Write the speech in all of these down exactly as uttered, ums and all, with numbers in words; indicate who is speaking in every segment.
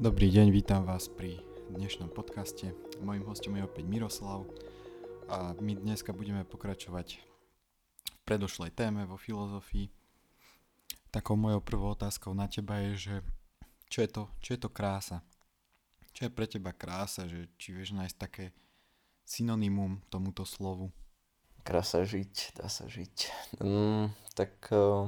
Speaker 1: Dobrý deň, vítam vás pri dnešnom podcaste. Mojím hostom je opäť Miroslav a my dneska budeme pokračovať v predošlej téme vo filozofii. Takou mojou prvou otázkou na teba je, že čo je to, čo je to krása? Čo je pre teba krása? Že či vieš nájsť také synonymum tomuto slovu?
Speaker 2: Krása žiť, dá sa žiť. Mm, tak uh,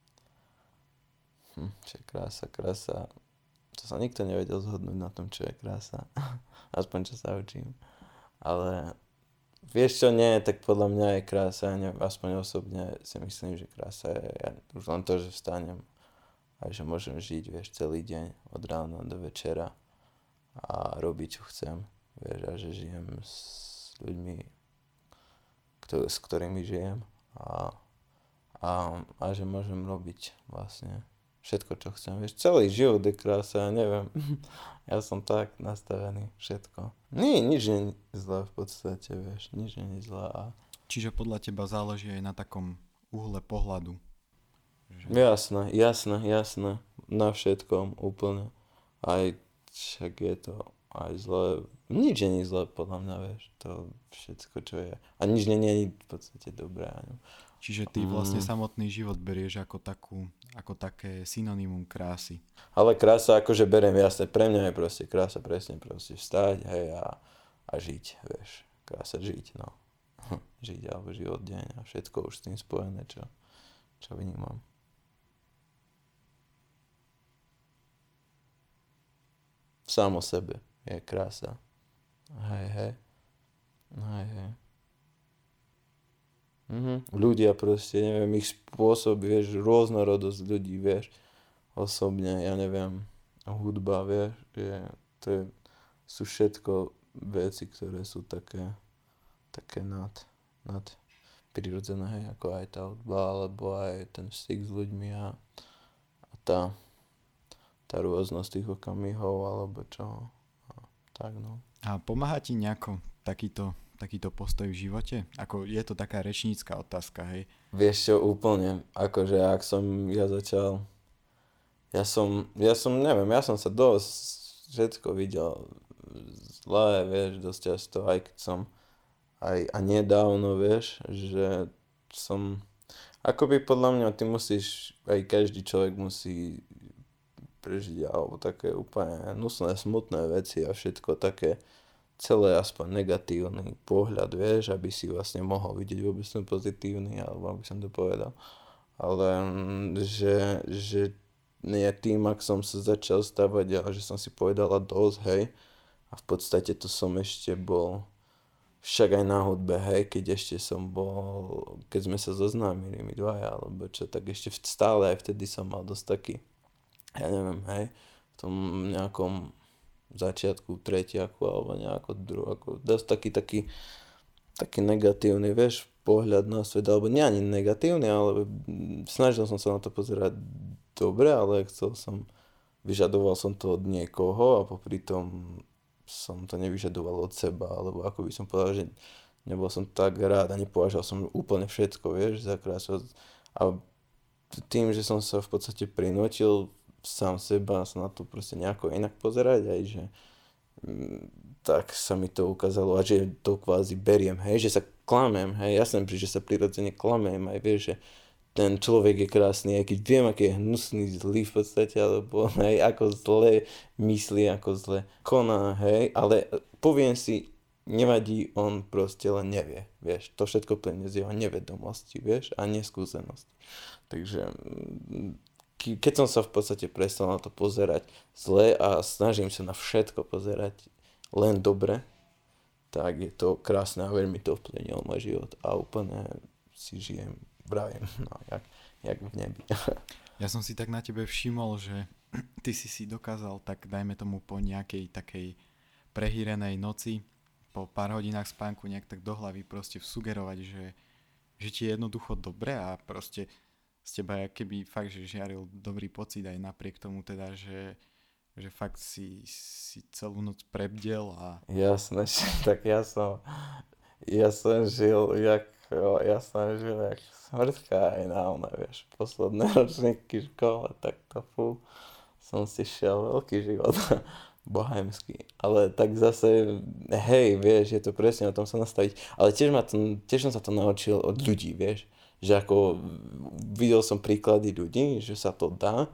Speaker 2: hm, čo je krása? Krása, to sa nikto nevedel zhodnúť na tom, čo je krása. Aspoň čo sa učím. Ale vieš čo, nie, tak podľa mňa je krása, ne, aspoň osobne si myslím, že krása je ja, už len to, že vstanem a že môžem žiť, vieš, celý deň od rána do večera a robiť, čo chcem. Vieš, a že žijem s ľuďmi, kto, s ktorými žijem a, a, a že môžem robiť vlastne všetko, čo chcem. Vieš, celý život je krása, ja neviem. Ja som tak nastavený, všetko. Nie, nič nie je zlé v podstate, vieš, nič nie je zlé. A...
Speaker 1: Čiže podľa teba záleží aj na takom uhle pohľadu. Že...
Speaker 2: Jasné, jasné, jasné. Na všetkom úplne. Aj však je to aj zlé. Nič nie je zlé podľa mňa, vieš. To všetko, čo je. A nič nie je v podstate dobré.
Speaker 1: Čiže ty vlastne mm. samotný život berieš ako takú, ako také synonymum krásy.
Speaker 2: Ale krása akože beriem jasne, pre mňa je proste krása presne proste vstať, hej, a, a žiť, vieš. Krása žiť, no. Žiť alebo život deň a všetko už s tým spojené, čo, čo vnímam. Sám o sebe je krása. Hej, hej. Hej, hej. Mhm. Ľudia proste, neviem, ich spôsob, vieš, rôznorodosť ľudí, vieš, osobne, ja neviem, hudba, vieš, je, to je, sú všetko veci, ktoré sú také, také nad, nad prirodzené, hej, ako aj tá hudba, alebo aj ten styk s ľuďmi a, a tá, tá rôznosť tých okamihov, alebo čo, a tak, no.
Speaker 1: A pomáha ti nejako takýto takýto postoj v živote? Ako je to taká rečnícka otázka, hej?
Speaker 2: Vieš čo, úplne, akože ak som ja začal, ja som, ja som, neviem, ja som sa dosť všetko videl zlé, vieš, dosť často, aj keď som, aj, a nedávno, vieš, že som, akoby podľa mňa ty musíš, aj každý človek musí prežiť, alebo také úplne nusné, smutné veci a všetko také, celé aspoň negatívny pohľad, vieš, aby si vlastne mohol vidieť vôbec ten pozitívny, alebo aby som to povedal. Ale že, že nie tým, ak som sa začal stavať, ale že som si povedal a dosť, hej. A v podstate to som ešte bol však aj na hudbe, hej, keď ešte som bol, keď sme sa zoznámili my dvaja, alebo čo, tak ešte stále aj vtedy som mal dosť taký, ja neviem, hej, v tom nejakom začiatku tretiaku alebo nejako druhú, ako dosť taký, taký, taký negatívny, vieš, pohľad na svet, alebo nie ani negatívny, ale snažil som sa na to pozerať dobre, ale chcel som, vyžadoval som to od niekoho a popri tom som to nevyžadoval od seba, alebo ako by som povedal, že nebol som tak rád a nepovažoval som úplne všetko, vieš, za krásu. A tým, že som sa v podstate prinútil sám seba sa na to proste nejako inak pozerať, aj že m, tak sa mi to ukázalo a že to kvázi beriem, hej, že sa klamem, hej, jasné, že sa prirodzene klamem, aj vieš, že ten človek je krásny, aj keď viem, aký je hnusný, zlý v podstate, alebo hej, ako zle myslí, ako zle koná, hej, ale poviem si, nevadí, on proste len nevie, vieš, to všetko plynie z jeho nevedomosti, vieš, a neskúsenosti. Takže keď som sa v podstate prestal na to pozerať zle a snažím sa na všetko pozerať len dobre, tak je to krásne a veľmi to vplynilo môj život a úplne si žijem, vravím, no, jak, jak v nebi.
Speaker 1: Ja som si tak na tebe všimol, že ty si si dokázal tak, dajme tomu po nejakej takej prehýrenej noci, po pár hodinách spánku nejak tak do hlavy proste vsugerovať, že, že ti je jednoducho dobre a proste z teba keby fakt, že žiaril dobrý pocit aj napriek tomu teda, že, že fakt si, si celú noc prebdel a...
Speaker 2: Jasné, tak ja som, ja som žil jak, jo, ja som žil jak smrtka aj na ona, vieš, posledné ročníky školy, tak to fú, som si šiel veľký život, bohemský. Ale tak zase, hej, vieš, je to presne o tom sa nastaviť. Ale tiež, ma to, tiež som sa to naučil od ľudí, vieš. Že ako videl som príklady ľudí, že sa to dá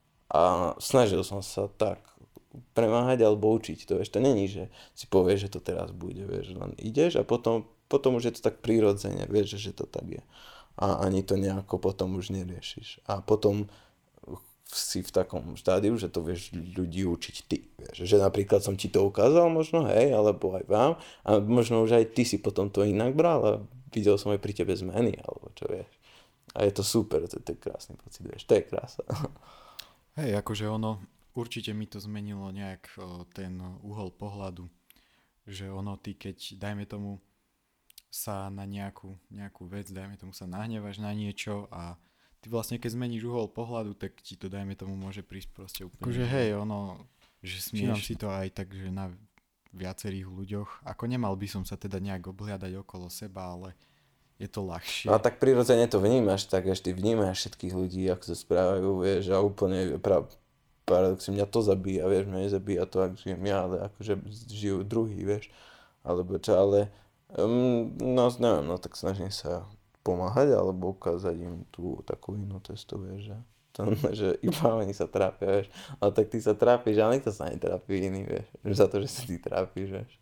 Speaker 2: a snažil som sa tak premáhať alebo učiť to, vieš. To není, že si povieš, že to teraz bude, vieš. Len ideš a potom, potom už je to tak prirodzene, vieš, že, že to tak je. A ani to nejako potom už neriešiš. A potom si v takom štádiu, že to vieš ľudí učiť ty. Vieš. Že napríklad som ti to ukázal možno, hej, alebo aj vám. A možno už aj ty si potom to inak bral a videl som aj pri tebe zmeny, alebo čo vieš. A je to super, to, to je krásny pocit, vieš. To je krása.
Speaker 1: Hej, akože ono, určite mi to zmenilo nejak o, ten uhol pohľadu. Že ono, ty keď, dajme tomu, sa na nejakú, nejakú vec, dajme tomu sa nahnevaš na niečo a ty vlastne keď zmeníš uhol pohľadu, tak ti to dajme tomu môže prísť proste úplne. Akože hej, ono, že všímam si to aj tak, že na viacerých ľuďoch, ako nemal by som sa teda nejak obhliadať okolo seba, ale je to ľahšie.
Speaker 2: No a tak prirodzene to vnímaš, tak až ty vnímaš všetkých ľudí, ako sa správajú, vieš, a úplne pra, paradoxne mňa to zabíja, vieš, mňa nezabíja to, ak žijem ja, ale akože žijú druhý, vieš, alebo čo, ale um, no neviem, no tak snažím sa pomáhať alebo ukázať im tú takú inú cestu, vieš, že, to, že iba oni sa trápia, vieš, ale tak ty sa trápiš, ale nikto sa netrápi iný, vieš, za to, že sa ty trápiš, vieš,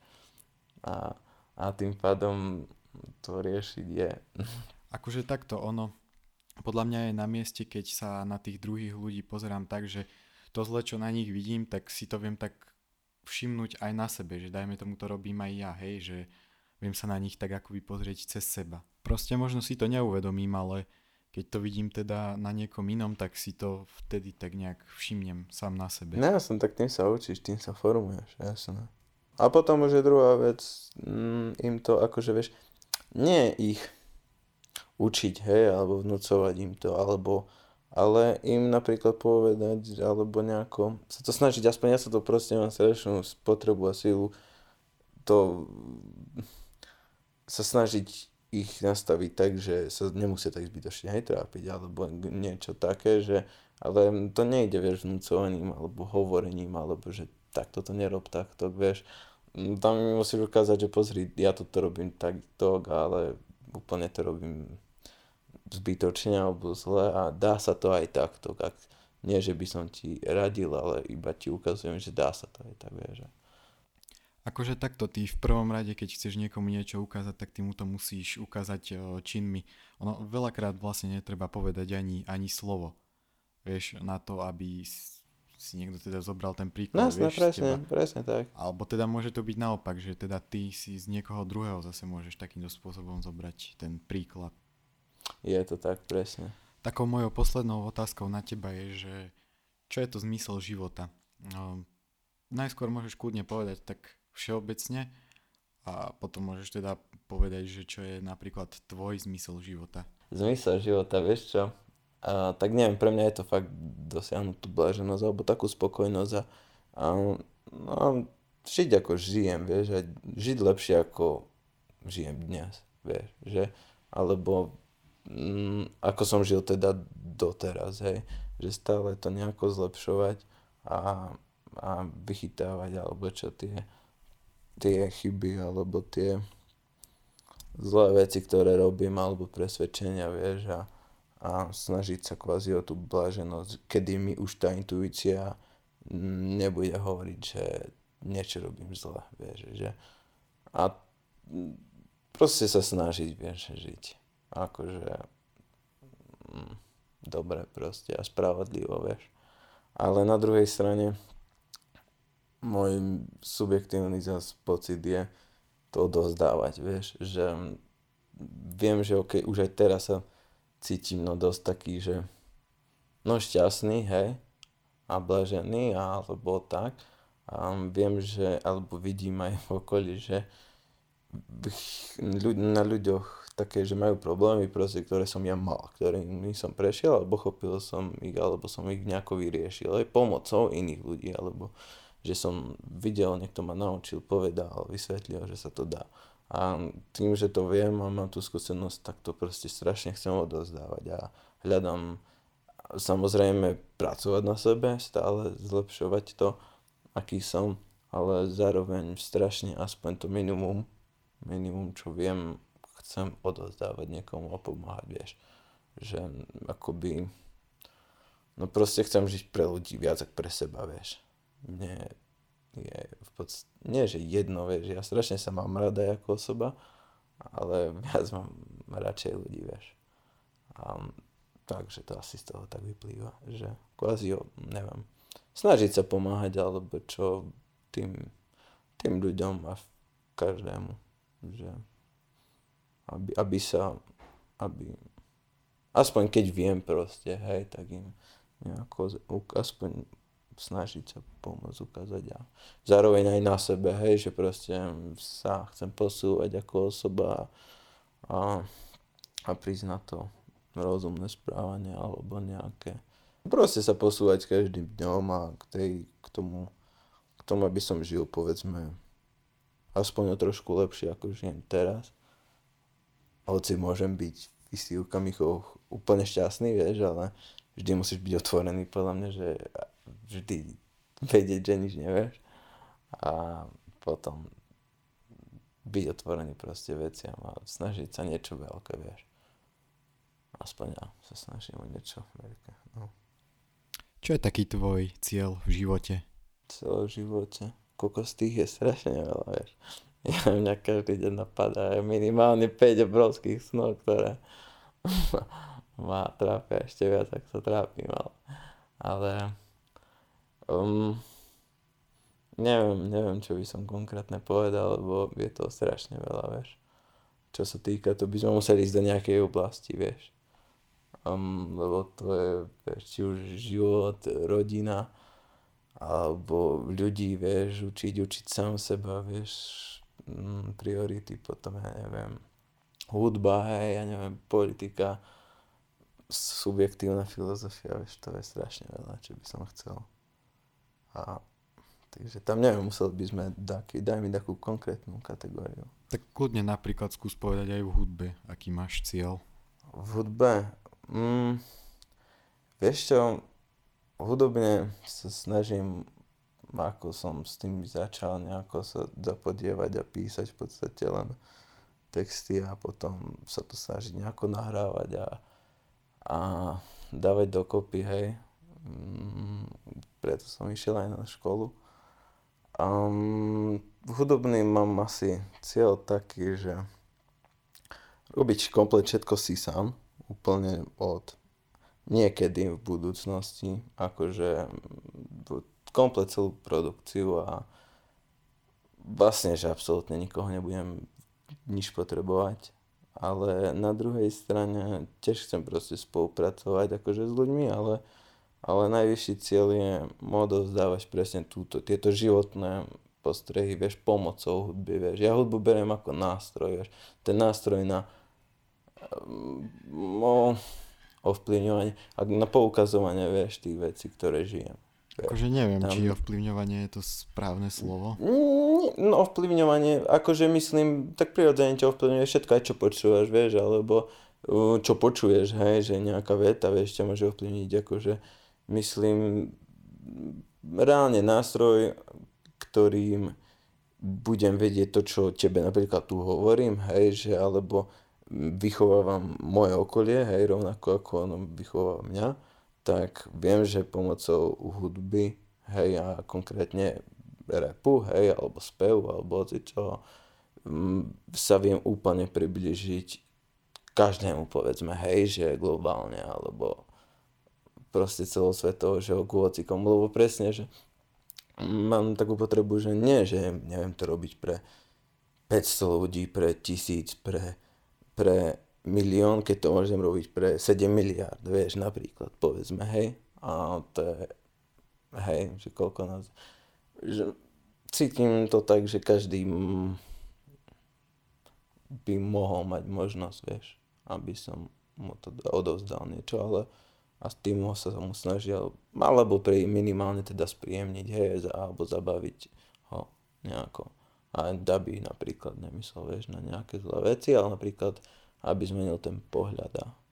Speaker 2: a, a tým pádom to riešiť je.
Speaker 1: Akože takto ono, podľa mňa je na mieste, keď sa na tých druhých ľudí pozerám tak, že to zle, čo na nich vidím, tak si to viem tak všimnúť aj na sebe, že dajme tomu to robím aj ja, hej, že viem sa na nich tak akoby pozrieť cez seba. Proste možno si to neuvedomím, ale keď to vidím teda na niekom inom, tak si to vtedy tak nejak všimnem sám na sebe.
Speaker 2: No jasne, tak tým sa učíš, tým sa formuješ, jasne. A potom už je druhá vec, mm, im to akože vieš, nie ich učiť, hej, alebo vnúcovať im to, alebo, ale im napríklad povedať, alebo nejako sa to snažiť, aspoň ja sa to proste mám strašnú spotrebu a silu, to sa snažiť ich nastaviť tak, že sa nemusia tak zbytočne aj trápiť, alebo niečo také, že, ale to nejde, vieš, vnúcovaním, alebo hovorením, alebo že takto to nerob, takto, vieš, tam mi musíš ukázať, že pozri, ja toto robím takto, ale úplne to robím zbytočne alebo zle a dá sa to aj takto, ak nie, že by som ti radil, ale iba ti ukazujem, že dá sa to aj tak, vieš.
Speaker 1: Akože takto ty v prvom rade, keď chceš niekomu niečo ukázať, tak ty mu to musíš ukázať o, činmi. Ono veľakrát vlastne netreba povedať ani, ani slovo. Vieš, na to, aby si niekto teda zobral ten príklad,
Speaker 2: Jasne,
Speaker 1: vieš,
Speaker 2: presne,
Speaker 1: z teba.
Speaker 2: presne tak.
Speaker 1: Alebo teda môže to byť naopak, že teda ty si z niekoho druhého zase môžeš takýmto spôsobom zobrať ten príklad.
Speaker 2: Je to tak, presne.
Speaker 1: Takou mojou poslednou otázkou na teba je, že čo je to zmysel života? No, najskôr môžeš kľudne povedať tak všeobecne a potom môžeš teda povedať, že čo je napríklad tvoj zmysel života.
Speaker 2: Zmysel života, vieš čo? A, tak neviem, pre mňa je to fakt dosiahnuť tú blaženosť alebo takú spokojnosť a, a no, žiť ako žijem, vieš, a žiť lepšie ako žijem dnes, vieš, že, alebo mm, ako som žil teda doteraz, hej, že stále to nejako zlepšovať a, a vychytávať, alebo čo tie tie chyby, alebo tie zlé veci, ktoré robím, alebo presvedčenia, vieš, a, a snažiť sa kvázi o tú bláženosť, kedy mi už tá intuícia nebude hovoriť, že niečo robím zle, vieš, že a proste sa snažiť, vieš, žiť akože mm, dobre proste a spravodlivo, vieš, ale na druhej strane môj subjektívny zase pocit je to odovzdávať, vieš, že viem, že ok, už aj teraz sa cítim no dosť taký, že no šťastný, hej, a blažený, alebo tak, a viem, že, alebo vidím aj v okolí, že na ľuďoch také, že majú problémy, proste, ktoré som ja mal, ktorými som prešiel, alebo chopil som ich, alebo som ich nejako vyriešil, aj pomocou iných ľudí, alebo že som videl, niekto ma naučil, povedal, vysvetlil, že sa to dá. A tým, že to viem a mám tú skúsenosť, tak to proste strašne chcem odovzdávať a hľadám samozrejme pracovať na sebe, stále zlepšovať to, aký som, ale zároveň strašne aspoň to minimum, minimum, čo viem, chcem odovzdávať niekomu a pomáhať, vieš. Že akoby, no proste chcem žiť pre ľudí viac ako pre seba, vieš. Mne je v podstate, nie že jedno, vieš, ja strašne sa mám rada ako osoba, ale viac mám radšej ľudí, vieš. A, takže to asi z toho tak vyplýva, že kvázi, neviem, snažiť sa pomáhať, alebo čo tým, tým ľuďom a každému, že aby, aby sa, aby, aspoň keď viem proste, hej, tak im nejako, aspoň snažiť sa pomôcť ukázať a zároveň aj na sebe, hej, že proste sa chcem posúvať ako osoba a, a prísť na to rozumné správanie alebo nejaké. Proste sa posúvať každým dňom a k, tej, k tomu, k tomu, aby som žil, povedzme, aspoň o trošku lepšie, ako žijem teraz. Hoci môžem byť v istých okamihoch úplne šťastný, vieš, ale vždy musíš byť otvorený, podľa mňa, že vždy vedieť, že nič nevieš. A potom byť otvorený proste veciam a snažiť sa niečo veľké, vieš. Aspoň ja sa snažím o niečo veľké, no.
Speaker 1: Čo je taký tvoj cieľ v živote?
Speaker 2: Cieľ v živote? Koľko z tých je strašne veľa, vieš. Ja mňa každý deň napadá minimálne päť obrovských snov, ktoré ma trápia ešte viac, ak sa trápim, ale, ale um, neviem, neviem, čo by som konkrétne povedal, lebo je to strašne veľa, vieš. Čo sa týka, to by sme museli ísť do nejakej oblasti, vieš. Um, lebo to je, vieš, či už život, rodina, alebo ľudí, vieš, učiť, učiť sám seba, vieš, mm, priority, potom, ja neviem, hudba, hej, ja neviem, politika, subjektívna filozofia, vieš, to je strašne veľa, čo by som chcel. A takže tam neviem, musel by sme, dať, daj mi takú konkrétnu kategóriu.
Speaker 1: Tak kľudne napríklad skús povedať aj v hudbe, aký máš cieľ.
Speaker 2: V hudbe? Mm, vieš čo, hudobne sa snažím, ako som s tým začal, nejako sa zapodievať a písať v podstate len texty a potom sa to snažiť nejako nahrávať a, a dávať dokopy, hej. Mm, preto som išiel aj na školu. Um, hudobný mám asi cieľ taký, že robiť komplet všetko si sám, úplne od niekedy v budúcnosti, akože komplet celú produkciu a vlastne, že absolútne nikoho nebudem nič potrebovať, ale na druhej strane tiež chcem proste spolupracovať akože s ľuďmi, ale, ale najvyšší cieľ je mu odovzdávať presne túto, tieto životné postrehy, vieš, pomocou hudby, vieš. Ja hudbu beriem ako nástroj, vieš. Ten nástroj na no, ovplyvňovanie a na poukazovanie, vieš, tých vecí, ktoré žijem.
Speaker 1: Akože neviem,
Speaker 2: tam...
Speaker 1: či ovplyvňovanie je to správne slovo.
Speaker 2: No ovplyvňovanie, akože myslím, tak prirodzene ťa ovplyvňuje všetko, aj čo počúvaš, vieš, alebo čo počuješ, hej, že nejaká veta, vieš, ťa môže ovplyvniť, akože myslím, reálne nástroj, ktorým budem vedieť to, čo tebe napríklad tu hovorím, hej, že alebo vychovávam moje okolie, hej, rovnako ako ono vychováva mňa, tak viem, že pomocou hudby, hej, a konkrétne rapu, hej, alebo spevu, alebo čo, sa viem úplne približiť každému, povedzme, hej, že globálne, alebo proste celosvetovo, že ku hocikomu, lebo presne, že mám takú potrebu, že nie, že neviem to robiť pre päťsto ľudí, pre tisíc, pre, pre milión, keď to môžem robiť pre sedem miliárd, vieš, napríklad, povedzme, hej, a to je, hej, že koľko nás, že cítim to tak, že každý by mohol mať možnosť, vieš, aby som mu to odovzdal niečo, ale a s tým ho sa mu snažil, alebo pri minimálne teda spríjemniť, hej, alebo zabaviť ho nejako. A Daby napríklad nemyslel, vieš, na nejaké zlé veci, ale napríklad, aby zmenil ten pohľad a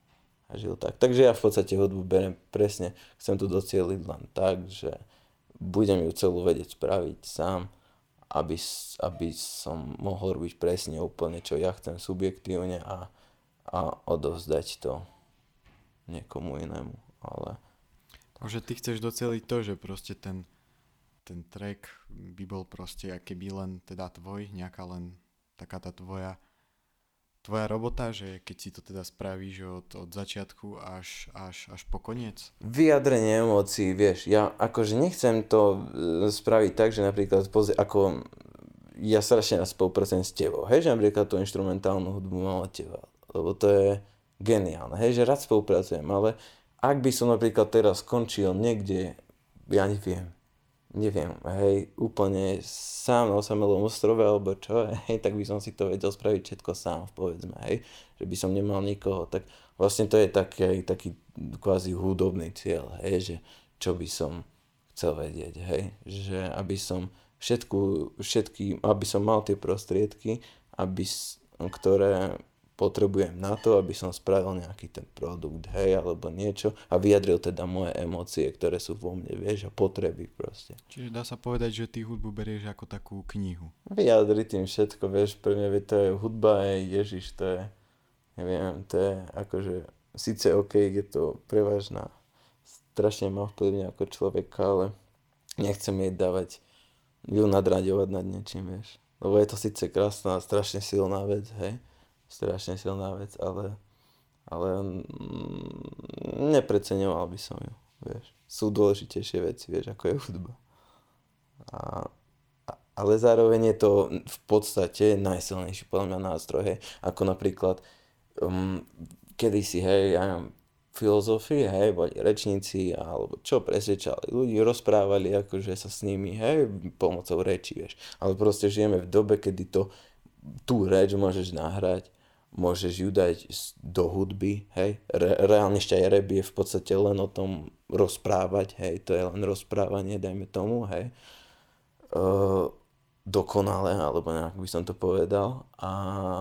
Speaker 2: a žil tak. Takže ja v podstate hudbu beriem presne, chcem tu docieliť len tak, že budem ju celú vedieť spraviť sám, aby, aby som mohol robiť presne úplne, čo ja chcem subjektívne a, a odovzdať to niekomu inému. Ale...
Speaker 1: Takže ty chceš doceliť to, že proste ten, ten track by bol proste akýby len teda tvoj, nejaká len taká tá tvoja tvoja robota, že keď si to teda spravíš od, od začiatku až, až, až po koniec?
Speaker 2: Vyjadrenie emócií, vieš, ja akože nechcem to e, spraviť tak, že napríklad pozri, ako ja strašne rád spolupracujem s tebou, hej, že napríklad tú inštrumentálnu hudbu mám od teba, lebo to je geniálne, hej, že rád spolupracujem, ale ak by som napríklad teraz skončil niekde, ja neviem, neviem, hej, úplne sám na osamelom ostrove, alebo čo, hej, tak by som si to vedel spraviť všetko sám, povedzme, hej, že by som nemal nikoho, tak vlastne to je taký, taký kvázi hudobný cieľ, hej, že čo by som chcel vedieť, hej, že aby som všetku, všetky, aby som mal tie prostriedky, aby, ktoré potrebujem na to, aby som spravil nejaký ten produkt, hej, alebo niečo a vyjadril teda moje emócie, ktoré sú vo mne, vieš, a potreby proste.
Speaker 1: Čiže dá sa povedať, že ty hudbu berieš ako takú knihu.
Speaker 2: Vyjadri tým všetko, vieš, pre mňa to je hudba, je Ježiš, to je, neviem, to je akože, síce ok, je to prevažná, strašne ma vplyvne ako človeka, ale nechcem jej dávať, ju nadraďovať nad niečím, vieš. Lebo je to síce krásna, strašne silná vec, hej, strašne silná vec, ale, ale mm, nepreceňoval by som ju, vieš. Sú dôležitejšie veci, vieš, ako je hudba. A, a, ale zároveň je to v podstate najsilnejší podľa mňa nástroj, hej. Ako napríklad um, kedysi, hej, ja neviem, filozofii, hej, boli rečníci, alebo čo presvedčali ľudí, rozprávali akože sa s nimi, hej, pomocou reči, vieš. Ale proste žijeme v dobe, kedy to tú reč môžeš nahrať, môžeš ju dať do hudby, hej. Re, reálne ešte aj rap je v podstate len o tom rozprávať, hej, to je len rozprávanie, dajme tomu, hej. Uh, dokonale, alebo nejak by som to povedal. A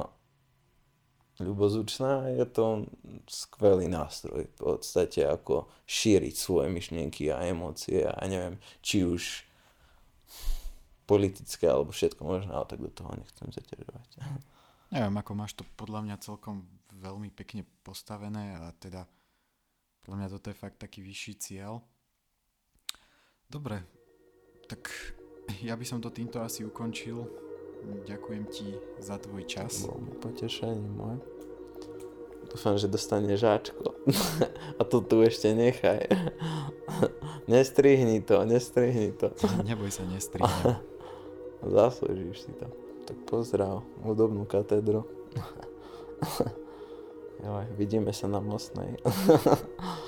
Speaker 2: ľubozvučná je to skvelý nástroj, v podstate ako šíriť svoje myšlienky a emócie a neviem, či už politické alebo všetko možné, ale tak do toho nechcem zaťažovať.
Speaker 1: Neviem, ako máš to podľa mňa celkom veľmi pekne postavené a teda podľa mňa toto je fakt taký vyšší cieľ. Dobre, tak ja by som to týmto asi ukončil. Ďakujem ti za tvoj čas.
Speaker 2: Bolo mi potešenie moje. Dúfam, že dostane žáčko. A to tu ešte nechaj. Nestrihni to, nestrihni to.
Speaker 1: Neboj sa, nestrihnem.
Speaker 2: Zaslúžiš si to. Tak pozdrav, hudobnú katedru. Joj, vidíme sa na Mostnej.